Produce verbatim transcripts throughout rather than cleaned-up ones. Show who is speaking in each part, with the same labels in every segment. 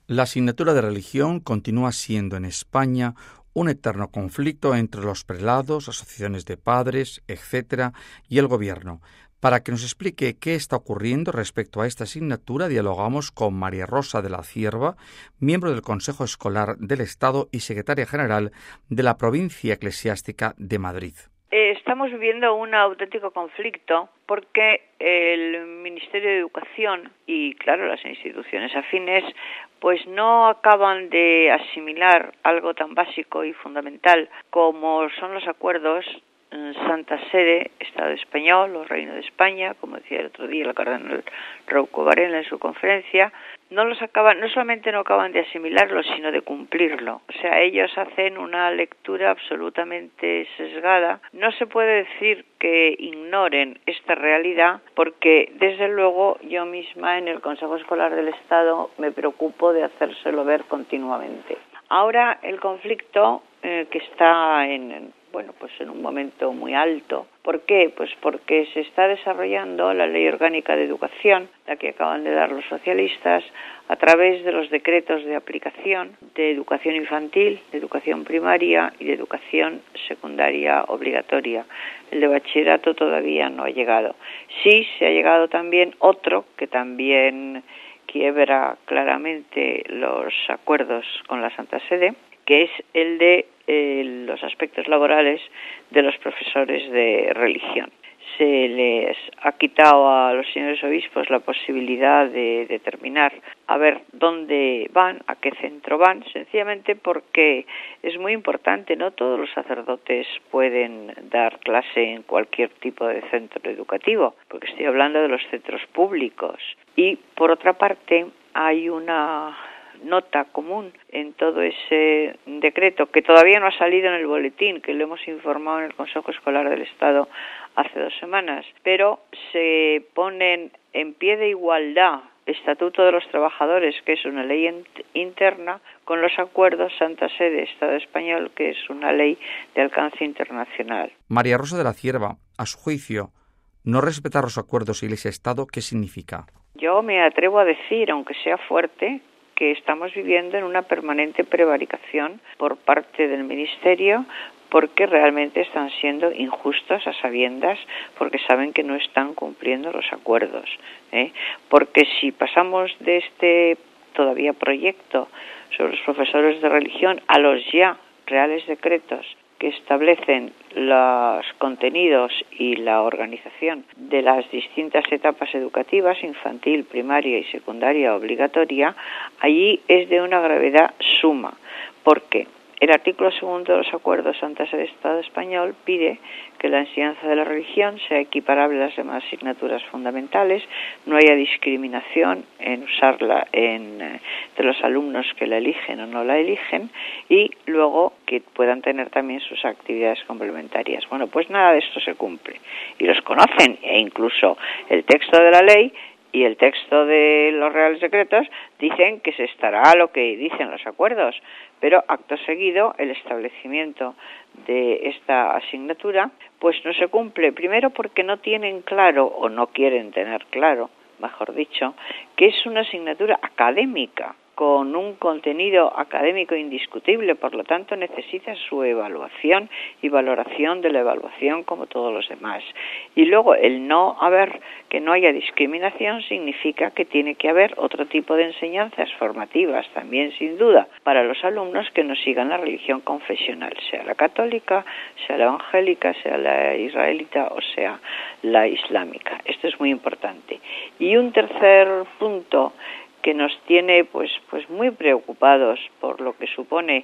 Speaker 1: La asignatura de religión continúa siendo en España un eterno conflicto entre los prelados, asociaciones de padres, etcétera, y el gobierno. Para que nos explique qué está ocurriendo respecto a esta asignatura, dialogamos con María Rosa de la Cierva, miembro del Consejo Escolar del Estado y secretaria general de la Provincia Eclesiástica de Madrid.
Speaker 2: Estamos viviendo un auténtico conflicto porque el Ministerio de Educación y, claro, las instituciones afines pues no acaban de asimilar algo tan básico y fundamental como son los acuerdos Santa Sede, Estado español o Reino de España, como decía el otro día el cardenal Rouco Varela en su conferencia. No los acaban, no solamente no acaban de asimilarlo, sino de cumplirlo. O sea, ellos hacen una lectura absolutamente sesgada. No se puede decir que ignoren esta realidad, porque desde luego yo misma en el Consejo Escolar del Estado me preocupo de hacérselo ver continuamente. Ahora el conflicto eh, que está en bueno, pues en un momento muy alto. ¿Por qué? Pues porque se está desarrollando la Ley Orgánica de Educación, la que acaban de dar los socialistas, a través de los decretos de aplicación de educación infantil, de educación primaria y de educación secundaria obligatoria. El de bachillerato todavía no ha llegado. Sí, se ha llegado también otro que también quiebra claramente los acuerdos con la Santa Sede, que es el de eh, los aspectos laborales de los profesores de religión. Se les ha quitado a los señores obispos la posibilidad de determinar a ver dónde van, a qué centro van, sencillamente porque es muy importante, no todos los sacerdotes pueden dar clase en cualquier tipo de centro educativo, porque estoy hablando de los centros públicos. Y por otra parte hay una nota común en todo ese decreto que todavía no ha salido en el boletín, que lo hemos informado en el Consejo Escolar del Estado hace dos semanas, pero se ponen en pie de igualdad Estatuto de los Trabajadores, que es una ley interna, con los acuerdos Santa Sede, Estado español, que es una ley de alcance internacional.
Speaker 1: María Rosa de la Cierva, a su juicio, no respetar los acuerdos Iglesia-Estado, ¿qué significa?
Speaker 2: Yo me atrevo a decir, aunque sea fuerte, que estamos viviendo en una permanente prevaricación por parte del Ministerio, porque realmente están siendo injustos a sabiendas, porque saben que no están cumpliendo los acuerdos, ¿eh? Porque si pasamos de este todavía proyecto sobre los profesores de religión a los ya reales decretos que establecen los contenidos y la organización de las distintas etapas educativas, infantil, primaria y secundaria obligatoria, allí es de una gravedad suma. ¿Por qué? El artículo segundo de los acuerdos Santa Sede Estado español pide que la enseñanza de la religión sea equiparable a las demás asignaturas fundamentales, no haya discriminación en usarla en, eh, de los alumnos que la eligen o no la eligen, y luego que puedan tener también sus actividades complementarias. Bueno, pues nada de esto se cumple. Y los conocen, e incluso el texto de la ley y el texto de los Reales Decretos dicen que se estará a lo que dicen los acuerdos, pero acto seguido el establecimiento de esta asignatura pues no se cumple, primero porque no tienen claro o no quieren tener claro, mejor dicho, que es una asignatura académica con un contenido académico indiscutible, por lo tanto necesita su evaluación y valoración de la evaluación como todos los demás. Y luego el no haber, que no haya discriminación significa que tiene que haber otro tipo de enseñanzas formativas también sin duda para los alumnos que no sigan la religión confesional, sea la católica, sea la evangélica, sea la israelita o sea la islámica. Esto es muy importante. Y un tercer punto que nos tiene pues pues muy preocupados por lo que supone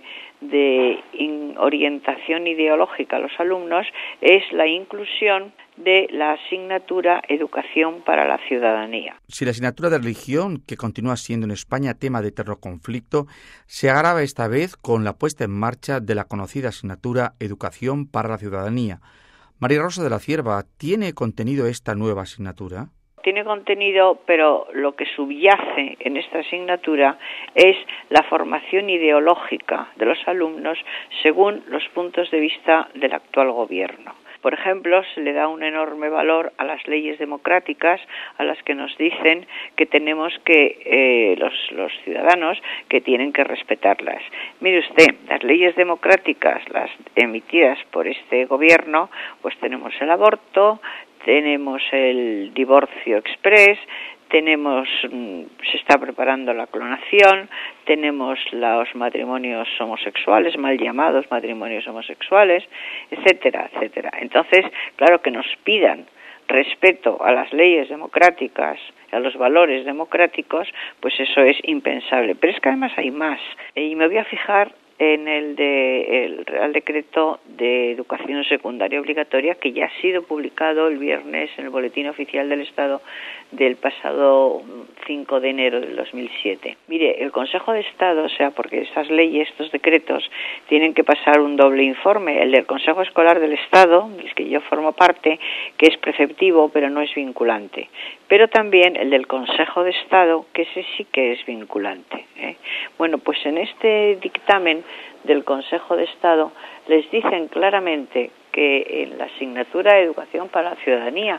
Speaker 2: de in, orientación ideológica a los alumnos es la inclusión de la asignatura Educación para la Ciudadanía.
Speaker 1: Si la asignatura de religión, que continúa siendo en España tema de eterno conflicto, se agrava esta vez con la puesta en marcha de la conocida asignatura Educación para la Ciudadanía. María Rosa de la Cierva, ¿tiene contenido esta nueva asignatura?
Speaker 2: Tiene contenido, pero lo que subyace en esta asignatura es la formación ideológica de los alumnos según los puntos de vista del actual gobierno. Por ejemplo, se le da un enorme valor a las leyes democráticas, a las que nos dicen que tenemos que, eh, los, los ciudadanos, que tienen que respetarlas. Mire usted, las leyes democráticas, las emitidas por este gobierno, pues tenemos el aborto, tenemos el divorcio exprés, tenemos, se está preparando la clonación, tenemos los matrimonios homosexuales, mal llamados matrimonios homosexuales, etcétera, etcétera. Entonces, claro, que nos pidan respeto a las leyes democráticas, a los valores democráticos, pues eso es impensable. Pero es que además hay más. Y me voy a fijar en el de el Real Decreto de Educación Secundaria Obligatoria, que ya ha sido publicado el viernes en el Boletín Oficial del Estado del pasado cinco de enero del dos mil siete. Mire, el Consejo de Estado, o sea, porque estas leyes, estos decretos, tienen que pasar un doble informe, el del Consejo Escolar del Estado, del que yo formo parte, que es preceptivo pero no es vinculante, pero también el del Consejo de Estado, que ese sí que es vinculante, ¿eh? Bueno, pues en este dictamen del Consejo de Estado les dicen claramente que en la asignatura de Educación para la Ciudadanía,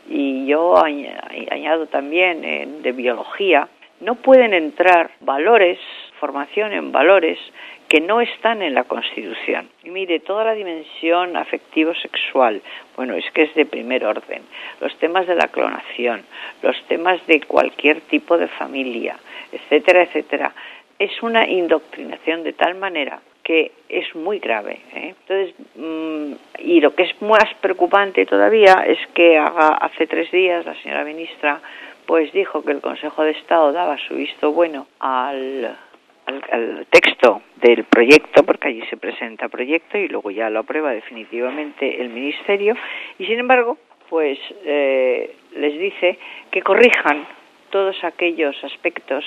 Speaker 2: y yo añado también en de Biología, no pueden entrar valores, formación en valores que no están en la Constitución. Y mire, toda la dimensión afectivo-sexual, bueno, es que es de primer orden. Los temas de la clonación, los temas de cualquier tipo de familia, etcétera, etcétera, es una indoctrinación de tal manera que es muy grave, ¿eh? Entonces, mmm, y lo que es más preocupante todavía es que haga, hace tres días la señora ministra pues dijo que el Consejo de Estado daba su visto bueno al, al, al texto del proyecto, porque allí se presenta proyecto y luego ya lo aprueba definitivamente el Ministerio, y sin embargo, pues eh, les dice que corrijan todos aquellos aspectos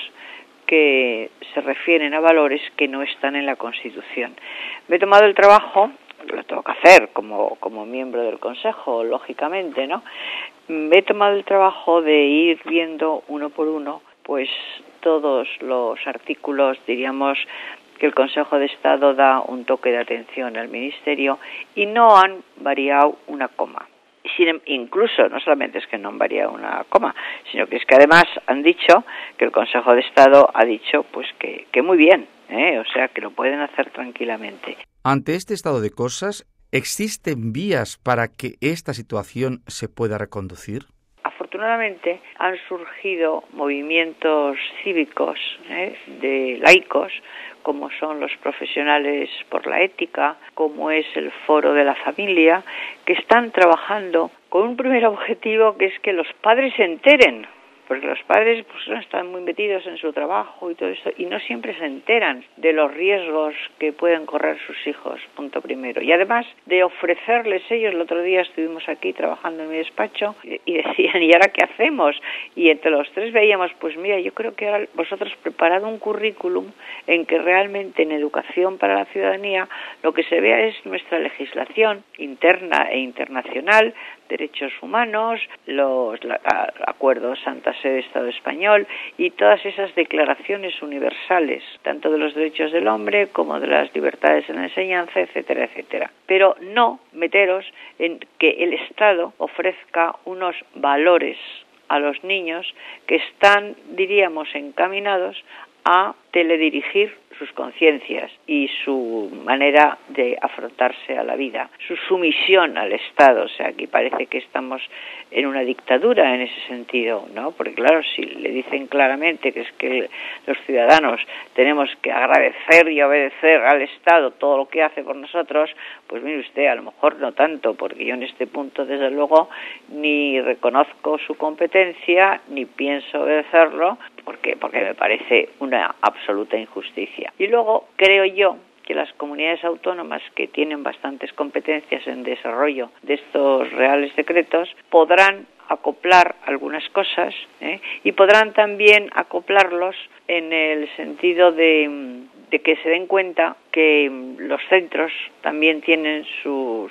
Speaker 2: que se refieren a valores que no están en la Constitución. Me he tomado el trabajo, lo tengo que hacer como, como miembro del Consejo, lógicamente, ¿no? Me he tomado el trabajo de ir viendo uno por uno, pues todos los artículos, diríamos, que el Consejo de Estado da un toque de atención al Ministerio y no han variado una coma. Sin, incluso, no solamente es que no han variado una coma, sino que es que además han dicho que el Consejo de Estado ha dicho pues que, que muy bien, ¿eh? O sea, que lo pueden hacer tranquilamente.
Speaker 1: Ante este estado de cosas, ¿existen vías para que esta situación se pueda reconducir?
Speaker 2: Afortunadamente han surgido movimientos cívicos, ¿eh? de laicos, como son los profesionales por la ética, como es el Foro de la Familia, que están trabajando con un primer objetivo, que es que los padres se enteren, porque los padres pues no están muy metidos en su trabajo y todo eso, y no siempre se enteran de los riesgos que pueden correr sus hijos, punto primero. Y además de ofrecerles ellos, el otro día estuvimos aquí trabajando en mi despacho y, y decían, ¿y ahora qué hacemos? Y entre los tres veíamos, pues mira, yo creo que ahora vosotros preparad un currículum en que realmente en educación para la ciudadanía lo que se vea es nuestra legislación interna e internacional, derechos humanos, los la, acuerdos Santa Sede Estado Español y todas esas declaraciones universales, tanto de los derechos del hombre como de las libertades en la enseñanza, etcétera, etcétera. Pero no meteros en que el Estado ofrezca unos valores a los niños que están, diríamos, encaminados a teledirigir sus conciencias y su manera de afrontarse a la vida, su sumisión al Estado. O sea, aquí parece que estamos en una dictadura en ese sentido, ¿no? Porque claro, si le dicen claramente que es que los ciudadanos tenemos que agradecer y obedecer al Estado todo lo que hace por nosotros, pues mire usted, a lo mejor no tanto, porque yo en este punto desde luego ni reconozco su competencia ni pienso obedecerlo, porque porque me parece una absoluta injusticia. Y luego creo yo que las comunidades autónomas que tienen bastantes competencias en desarrollo de estos reales decretos podrán acoplar algunas cosas, ¿eh? y podrán también acoplarlos en el sentido de, de que se den cuenta que los centros también tienen sus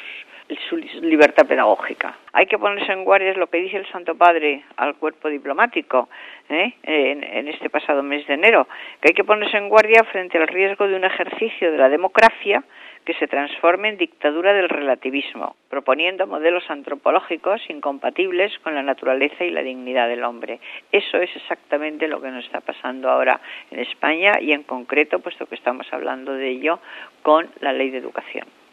Speaker 2: su libertad pedagógica. Hay que ponerse en guardia, es lo que dice el Santo Padre al cuerpo diplomático ¿eh? en, en este pasado mes de enero, que hay que ponerse en guardia frente al riesgo de un ejercicio de la democracia que se transforme en dictadura del relativismo, proponiendo modelos antropológicos incompatibles con la naturaleza y la dignidad del hombre. Eso es exactamente lo que nos está pasando ahora en España y en concreto, puesto que estamos hablando de ello, con la Ley de Educación.